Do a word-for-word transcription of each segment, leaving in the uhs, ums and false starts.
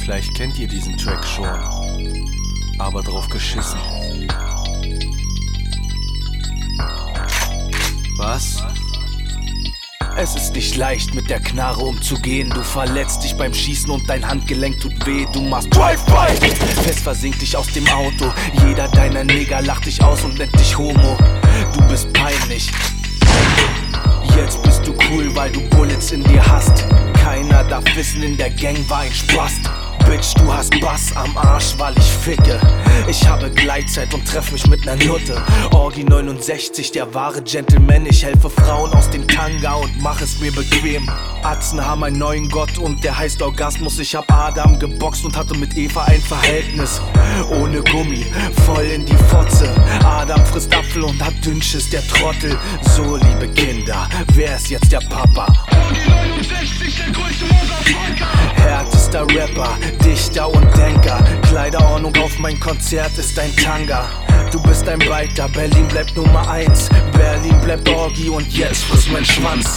Vielleicht kennt ihr diesen Track schon, aber drauf geschissen. Was? Es ist nicht leicht, mit der Knarre umzugehen. Du verletzt dich beim Schießen und dein Handgelenk tut weh. Du machst Drive-By, fest versinkt dich aus dem Auto. Jeder deiner Nigger lacht dich aus und nennt dich Homo. Du bist peinlich. Jetzt bist du cool, weil du Bullets in dir hast. Keiner darf wissen, in der Gang war ein Spast. Bitch, du hast Bass am Arsch, weil ich ficke. Ich habe Gleitzeit und treff mich mit ner Nutte. Orgi neunundsechzig, der wahre Gentleman. Ich helfe Frauen aus dem Tanga und mach es mir bequem. Atzen haben einen neuen Gott und der heißt Orgasmus. Ich hab Adam geboxt und hatte mit Eva ein Verhältnis. Ohne Gummi, voll in die Fotze. Adam frisst Apfel und hat Dünnschiss, der Trottel. So, liebe Kinder, wer ist jetzt der Papa? Orgi neunundsechzig, der größte Motherfucker. Härtester Rapper, Dichter und Denker. Kleiderordnung auf mein Konzert ist ein Tanga. Du bist ein Biter, Berlin bleibt Nummer eins. Berlin bleibt Orgi und jetzt friss mein Schwanz.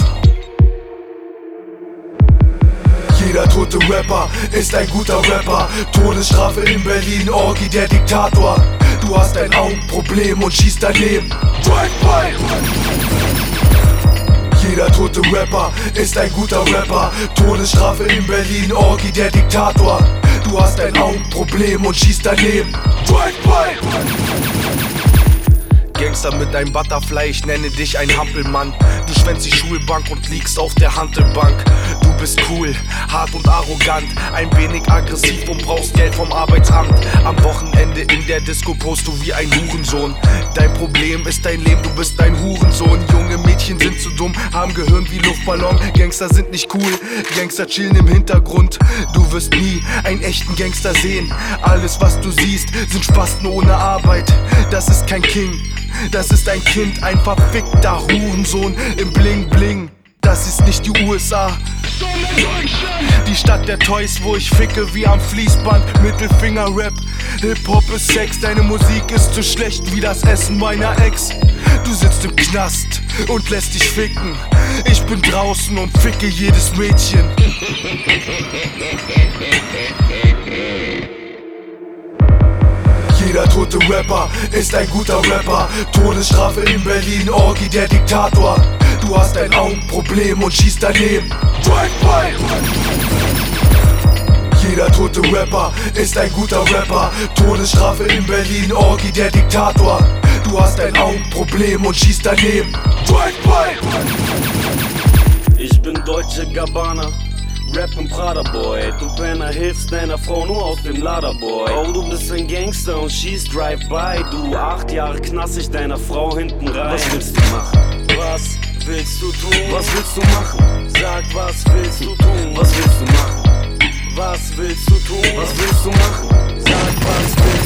Jeder tote Rapper ist ein guter Rapper. Todesstrafe in Berlin, Orgi der Diktator. Du hast ein Augenproblem und schießt daneben. Drive-By. Jeder tote Rapper ist ein guter Rapper. Todesstrafe in Berlin, Orgi der Diktator. Du hast ein Augenproblem und schießt daneben. Drive-By. Gangster mit einem Butterfly, ich nenne dich ein Hampelmann. Du schwänzt die Schulbank und liegst auf der Hantelbank. Du bist cool, hart und arrogant, ein wenig aggressiv und brauchst Geld vom Arbeitsamt. Am Wochenende in der Disco post du wie ein Hurensohn. Dein Problem ist dein Leben, du bist ein Hurensohn. Junge Mädchen sind zu dumm, haben Gehirn wie Luftballon. Gangster sind nicht cool, Gangster chillen im Hintergrund. Du wirst nie einen echten Gangster sehen. Alles was du siehst, sind Spasten ohne Arbeit. Das ist kein King, das ist ein Kind, ein verfickter Hurensohn im Bling Bling. Das ist nicht die U S A, die Stadt der Toys, wo ich ficke wie am Fließband. Mittelfinger-Rap, Hip-Hop ist Sex. Deine Musik ist so schlecht wie das Essen meiner Ex. Du sitzt im Knast und lässt dich ficken. Ich bin draußen und ficke jedes Mädchen. Jeder tote Rapper ist ein guter Rapper. Todesstrafe in Berlin, Orgi der Diktator. Du hast ein Augenproblem und schießt daneben. Drive-By. Jeder tote Rapper ist ein guter Rapper. Todesstrafe in Berlin, Orgi der Diktator. Du hast ein Augenproblem und schießt daneben. Drive-By. Ich bin deutsche Gabbana, Rappin' Prada Boy. Du Penner hilfst deiner Frau nur aus dem Laderboy. Oh, du bist ein Gangster und schießt Drive-By. Du acht Jahre knast ich deiner Frau hinten rein. Was willst du machen? Was willst du tun? Was willst du machen? Sag, was willst du tun? Was willst du machen? Was willst du tun? Was willst du machen? Sag, was willst du tun?